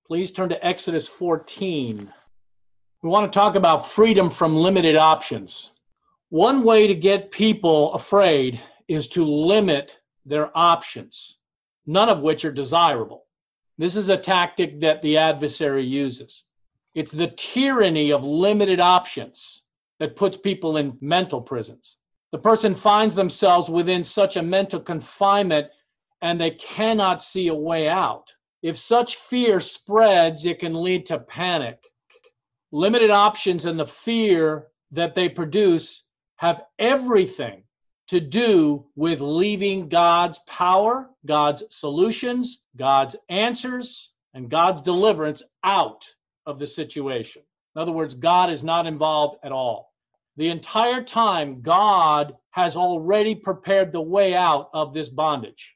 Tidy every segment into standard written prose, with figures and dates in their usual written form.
Please turn to Exodus 14. We want to talk about freedom from limited options. One way to get people afraid is to limit their options, none of which are desirable. This is a tactic that the adversary uses. It's the tyranny of limited options that puts people in mental prisons. The person finds themselves within such a mental confinement and they cannot see a way out. If such fear spreads, it can lead to panic. Limited options and the fear that they produce have everything to do with leaving God's power, God's solutions, God's answers, and God's deliverance out of the situation. In other words, God is not involved at all. The entire time, God has already prepared the way out of this bondage.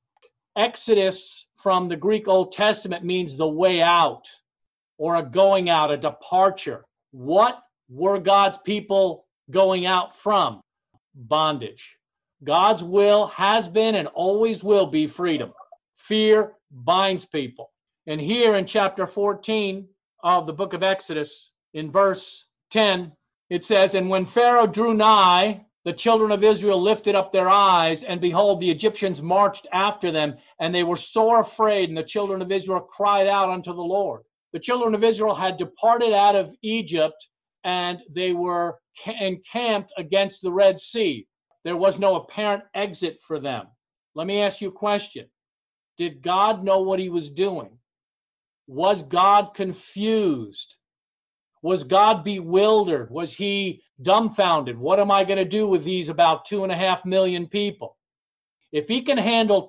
Exodus from the Greek Old Testament means the way out, or a going out, a departure. What were God's people going out from? Bondage. God's will has been and always will be freedom. Fear binds people. And here in chapter 14 of the book of Exodus, in verse 10, it says, "And when Pharaoh drew nigh, the children of Israel lifted up their eyes, and behold, the Egyptians marched after them, and they were sore afraid, and the children of Israel cried out unto the Lord." The children of Israel had departed out of Egypt, and they were encamped against the Red Sea. There was no apparent exit for them. Let me ask you a question. Did God know what he was doing? Was God confused? Was God bewildered? Was he dumbfounded? What am I going to do with these about 2.5 million people? If he can handle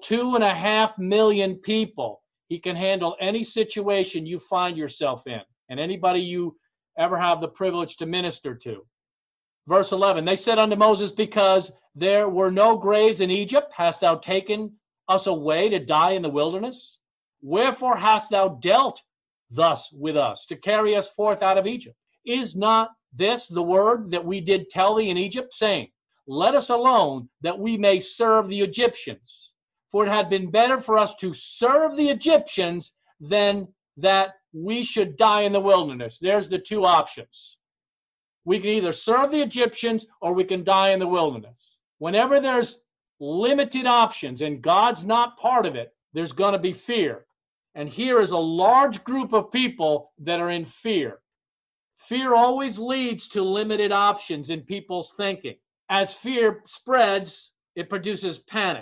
2.5 million people, he can handle any situation you find yourself in and anybody you ever have the privilege to minister to. Verse 11, they said unto Moses, because there were no graves in Egypt, hast thou taken us away to die in the wilderness? Wherefore hast thou dealt thus with us, to carry us forth out of Egypt? Is not this the word that we did tell thee in Egypt, saying, let us alone, that we may serve the Egyptians? For it had been better for us to serve the Egyptians than that we should die in the wilderness. There's the two options. We can either serve the Egyptians or we can die in the wilderness. Whenever there's limited options and God's not part of it, there's going to be fear. And here is a large group of people that are in fear. Fear always leads to limited options in people's thinking. As fear spreads, it produces panic.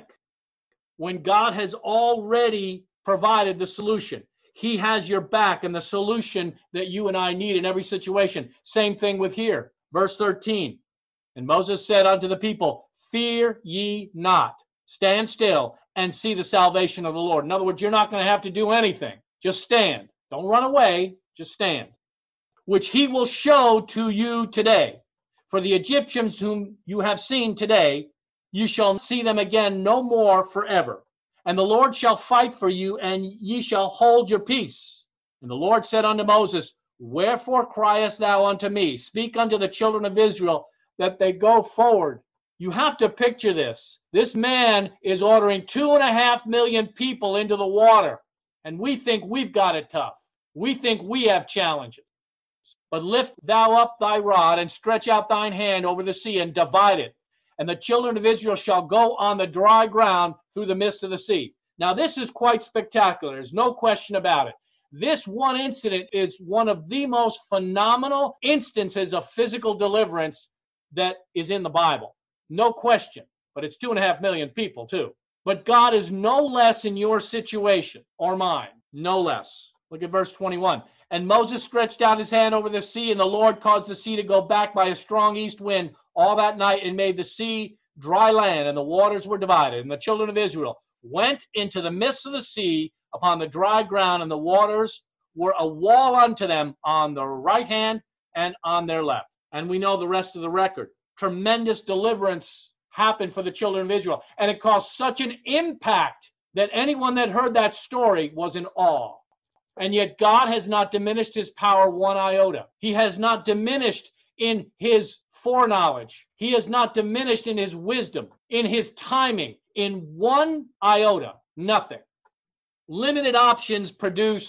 When God has already provided the solution, he has your back and the solution that you and I need in every situation. Same thing with here. Verse 13. And Moses said unto the people, fear ye not. Stand still and see the salvation of the Lord. In other words, you're not going to have to do anything. Just stand. Don't run away. Just stand. Which he will show to you today. For the Egyptians whom you have seen today, you shall see them again no more forever. And the Lord shall fight for you, and ye shall hold your peace. And the Lord said unto Moses, wherefore criest thou unto me? Speak unto the children of Israel that they go forward. You have to picture this. This man is ordering 2.5 million people into the water. And we think we've got it tough. We think we have challenges. But lift thou up thy rod and stretch out thine hand over the sea and divide it. And the children of Israel shall go on the dry ground through the midst of the sea. Now, this is quite spectacular. There's no question about it. This one incident is one of the most phenomenal instances of physical deliverance that is in the Bible. No question. But it's 2.5 million people, too. But God is no less in your situation or mine. No less. Look at verse 21. And Moses stretched out his hand over the sea, and the Lord caused the sea to go back by a strong east wind all that night, and made the sea dry land, and the waters were divided. And the children of Israel went into the midst of the sea upon the dry ground, and the waters were a wall unto them on the right hand and on their left. And we know the rest of the record. Tremendous deliverance happened for the children of Israel, and it caused such an impact that anyone that heard that story was in awe. And yet God has not diminished his power one iota. He has not diminished in his foreknowledge. He has not diminished in his wisdom, in his timing, in one iota, nothing. Limited options produce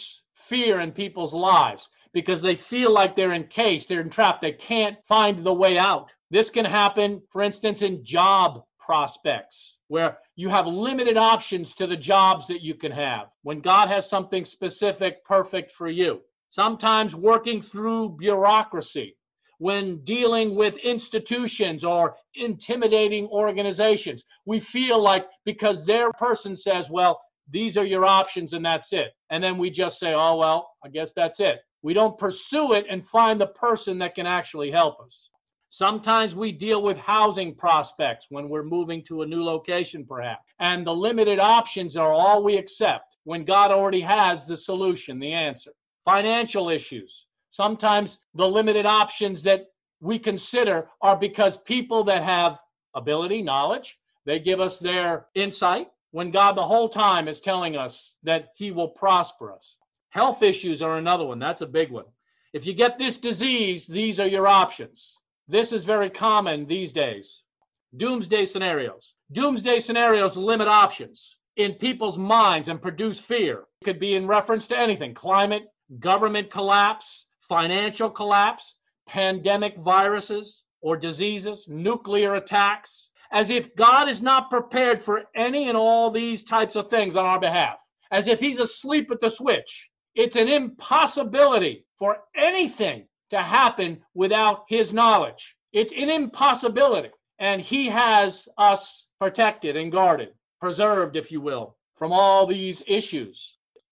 fear in people's lives because they feel like they're encased, they're entrapped, they can't find the way out. This can happen, for instance, in job prospects, where you have limited options to the jobs that you can have when God has something specific, perfect for you. Sometimes working through bureaucracy, when dealing with institutions or intimidating organizations, we feel like because their person says, well, these are your options and that's it. And then we just say, oh, well, I guess that's it. We don't pursue it and find the person that can actually help us. Sometimes we deal with housing prospects when we're moving to a new location, perhaps, and the limited options are all we accept when God already has the solution, the answer. Financial issues. Sometimes the limited options that we consider are because people that have ability, knowledge, they give us their insight when God the whole time is telling us that he will prosper us. Health issues are another one. That's a big one. If you get this disease, these are your options. This is very common these days. Doomsday scenarios. Doomsday scenarios limit options in people's minds and produce fear. It could be in reference to anything: climate, government collapse, financial collapse, pandemic viruses or diseases, nuclear attacks, as if God is not prepared for any and all these types of things on our behalf, as if he's asleep at the switch. It's an impossibility for anything to happen without his knowledge. It's an impossibility. And he has us protected and guarded, preserved, if you will, from all these issues.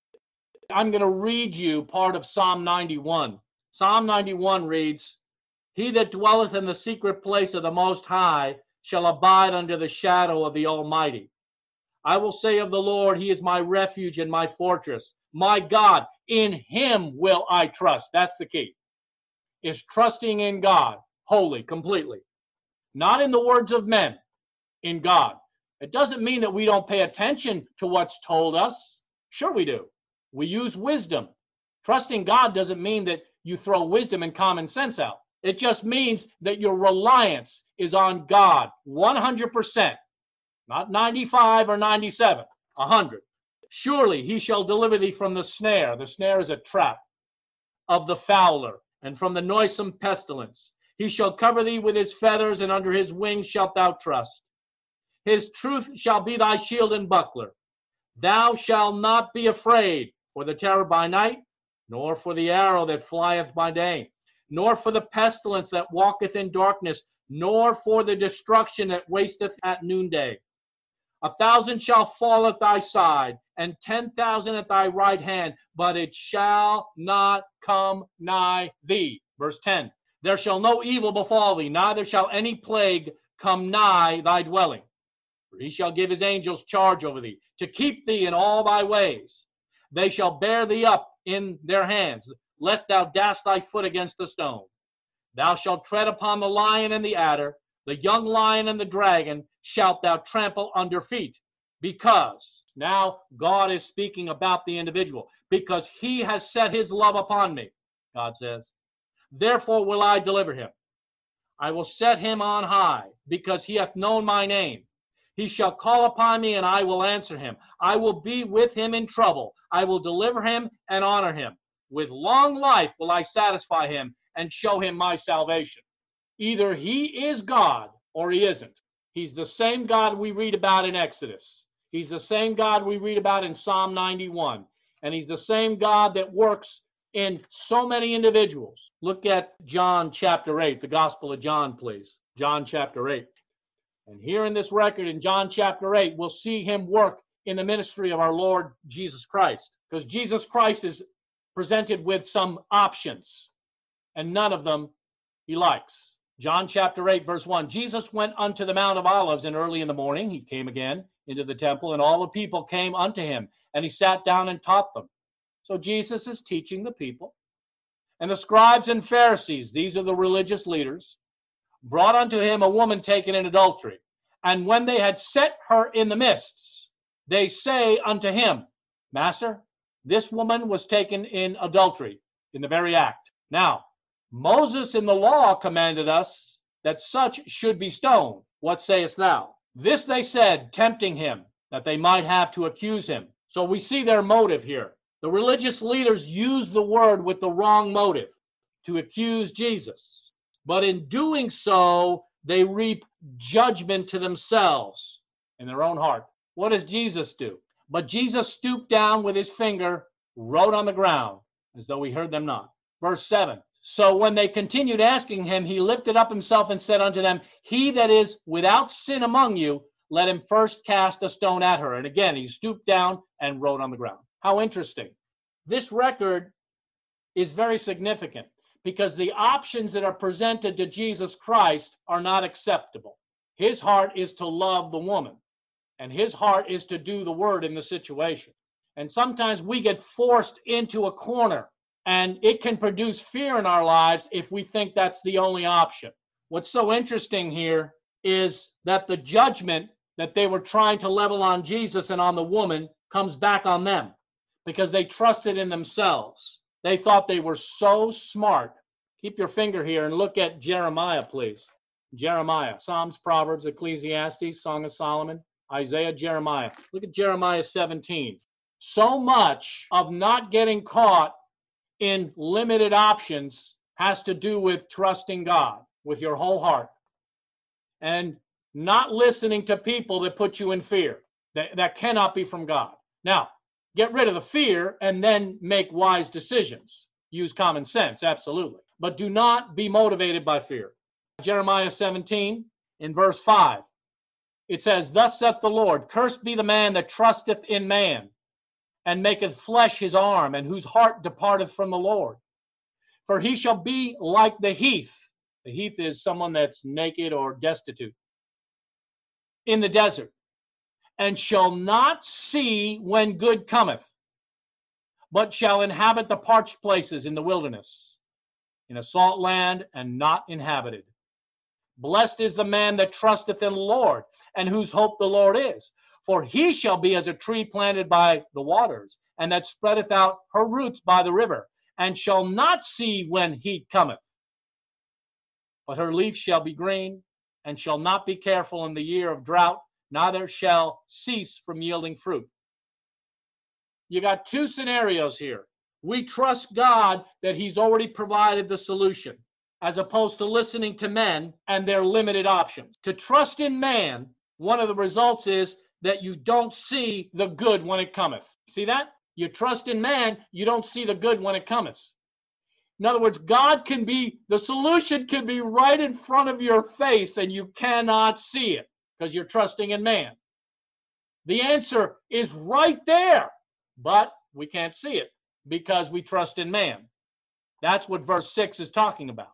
I'm going to read you part of Psalm 91. Psalm 91 reads, "He that dwelleth in the secret place of the Most High shall abide under the shadow of the Almighty. I will say of the Lord, he is my refuge and my fortress. My God, in him will I trust." That's the key, is trusting in God wholly, completely. Not in the words of men, in God. It doesn't mean that we don't pay attention to what's told us. Sure we do. We use wisdom. Trusting God doesn't mean that you throw wisdom and common sense out. It just means that your reliance is on God 100%, not 95 or 97, 100. "Surely he shall deliver thee from the snare." The snare is a trap. "Of the fowler, and from the noisome pestilence. He shall cover thee with his feathers, and under his wings shalt thou trust. His truth shall be thy shield and buckler. Thou shalt not be afraid for the terror by night, nor for the arrow that flieth by day, nor for the pestilence that walketh in darkness, nor for the destruction that wasteth at noonday. 1,000 shall fall at thy side, and 10,000 at thy right hand, but it shall not come nigh thee." Verse 10, "There shall no evil befall thee, neither shall any plague come nigh thy dwelling. For he shall give his angels charge over thee, to keep thee in all thy ways. They shall bear thee up in their hands, lest thou dash thy foot against a stone. Thou shalt tread upon the lion and the adder, the young lion and the dragon shalt thou trample under feet." Because now God is speaking about the individual. "Because he has set his love upon me," God says, "therefore will I deliver him. I will set him on high, because he hath known my name. He shall call upon me, and I will answer him. I will be with him in trouble. I will deliver him and honor him. With long life will I satisfy him and show him my salvation." Either he is God or he isn't. He's the same God we read about in Exodus. He's the same God we read about in Psalm 91. And he's the same God that works in so many individuals. Look at John chapter 8, the Gospel of John, please. John chapter 8. And here in this record in John chapter 8, we'll see him work in the ministry of our Lord Jesus Christ. Because Jesus Christ is presented with some options, and none of them he likes. John chapter 8, verse 1, "Jesus went unto the Mount of Olives, and early in the morning he came again into the temple, and all the people came unto him, and he sat down and taught them." So Jesus is teaching the people. "And the scribes and Pharisees," these are the religious leaders, "brought unto him a woman taken in adultery. And when they had set her in the midst, they say unto him, Master, this woman was taken in adultery," in the very act. "Now, Moses in the law commanded us that such should be stoned. What sayest thou?" This they said, tempting him, that they might have to accuse him. So we see their motive here. The religious leaders used the word with the wrong motive, to accuse Jesus. But in doing so, they reap judgment to themselves in their own heart. What does Jesus do? But Jesus stooped down with his finger, wrote on the ground, as though he heard them not. Verse 7. So when they continued asking him, he lifted up himself and said unto them, He that is without sin among you, let him first cast a stone at her. And again, he stooped down and wrote on the ground. How interesting. This record is very significant because the options that are presented to Jesus Christ are not acceptable. His heart is to love the woman, and his heart is to do the word in the situation. And sometimes we get forced into a corner, and it can produce fear in our lives if we think that's the only option. What's so interesting here is that the judgment that they were trying to level on Jesus and on the woman comes back on them because they trusted in themselves. They thought they were so smart. Keep your finger here and look at Jeremiah, please. Jeremiah, Psalms, Proverbs, Ecclesiastes, Song of Solomon, Isaiah, Jeremiah. Look at Jeremiah 17. So much of not getting caught in limited options has to do with trusting God with your whole heart and not listening to people that put you in fear. That cannot be from God. Now, get rid of the fear and then make wise decisions. Use common sense, absolutely. But do not be motivated by fear. Jeremiah 17, in verse 5, it says, Thus saith the Lord, Cursed be the man that trusteth in man, and maketh flesh his arm, and whose heart departeth from the Lord. For he shall be like the heath. The heath is someone that's naked or destitute in the desert, and shall not see when good cometh, but shall inhabit the parched places in the wilderness, in a salt land and not inhabited. Blessed is the man that trusteth in the Lord, and whose hope the Lord is. For he shall be as a tree planted by the waters, and that spreadeth out her roots by the river, and shall not see when heat cometh. But her leaf shall be green, and shall not be careful in the year of drought, neither shall cease from yielding fruit. You got two scenarios here. We trust God that he's already provided the solution, as opposed to listening to men and their limited options. To trust in man, one of the results is that you don't see the good when it cometh. See that? You trust in man, you don't see the good when it cometh. In other words, the solution can be right in front of your face and you cannot see it because you're trusting in man. The answer is right there, but we can't see it because we trust in man. That's what verse 6 is talking about.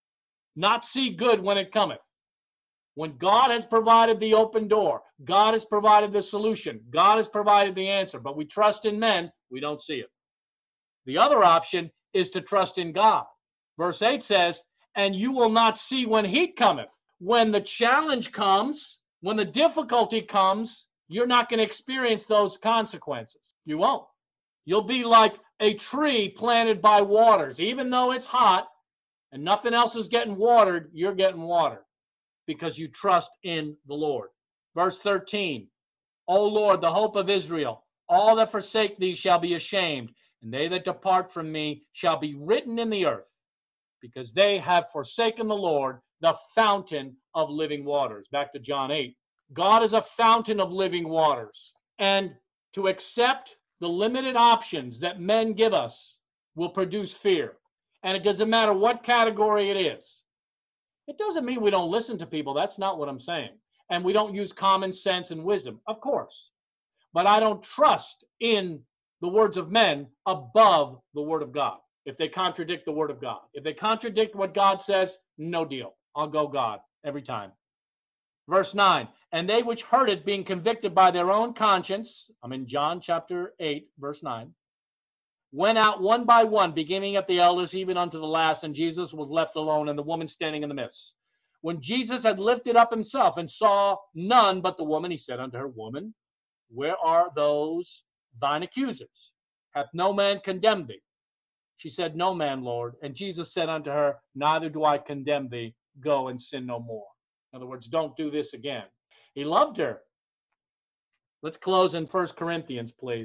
Not see good when it cometh. When God has provided the open door, God has provided the solution, God has provided the answer, but we trust in men, we don't see it. The other option is to trust in God. Verse 8 says, and you will not see when heat cometh. When the challenge comes, when the difficulty comes, you're not going to experience those consequences. You won't. You'll be like a tree planted by waters. Even though it's hot and nothing else is getting watered, you're getting watered because you trust in the Lord. Verse 13, O Lord, the hope of Israel, all that forsake thee shall be ashamed, and they that depart from me shall be written in the earth, because they have forsaken the Lord, the fountain of living waters. Back to John 8. God is a fountain of living waters, and to accept the limited options that men give us will produce fear. And it doesn't matter what category it is. It doesn't mean we don't listen to people. That's not what I'm saying. And we don't use common sense and wisdom, of course. But I don't trust in the words of men above the word of God if they contradict the word of God. If they contradict what God says, no deal. I'll go God every time. Verse 9, and they which heard it, being convicted by their own conscience, I'm in John chapter 8, verse 9, went out one by one, beginning at the elders, even unto the last, and Jesus was left alone, and the woman standing in the midst. When Jesus had lifted up himself and saw none but the woman, he said unto her, Woman, where are those thine accusers? Hath no man condemned thee? She said, No man, Lord. And Jesus said unto her, Neither do I condemn thee. Go and sin no more. In other words, don't do this again. He loved her. Let's close in 1 Corinthians, please.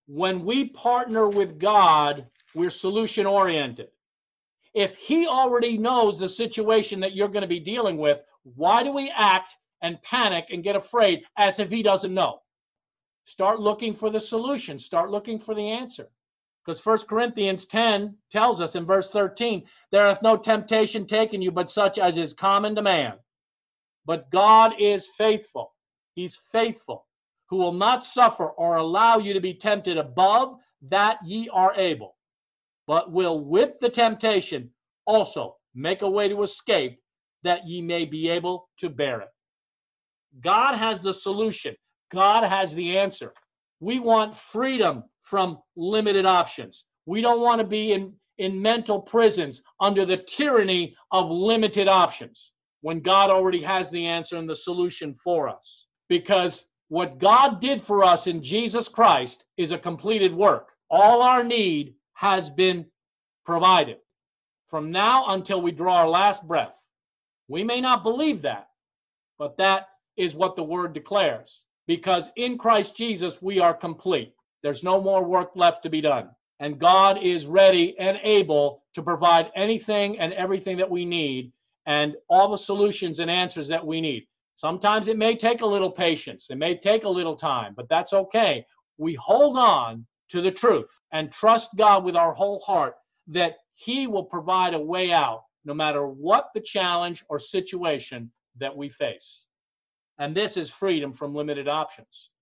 When we partner with God, we're solution oriented. If he already knows the situation that you're going to be dealing with, why do we act and panic and get afraid as if he doesn't know? Start looking for the solution. Start looking for the answer. Because 1 Corinthians 10 tells us in verse 13, there hath no temptation taken you but such as is common to man. But God is faithful. He's faithful, who will not suffer or allow you to be tempted above that ye are able, but will with the temptation also make a way to escape, that ye may be able to bear it. God has the solution. God has the answer. We want freedom from limited options. We don't want to be in mental prisons under the tyranny of limited options when God already has the answer and the solution for us. Because what God did for us in Jesus Christ is a completed work. All our need has been provided from now until we draw our last breath. We may not believe that, but that is what the word declares. Because in Christ Jesus, we are complete. There's no more work left to be done. And God is ready and able to provide anything and everything that we need and all the solutions and answers that we need. Sometimes it may take a little patience. It may take a little time, but that's okay. We hold on to the truth and trust God with our whole heart that he will provide a way out no matter what the challenge or situation that we face. And this is freedom from limited options.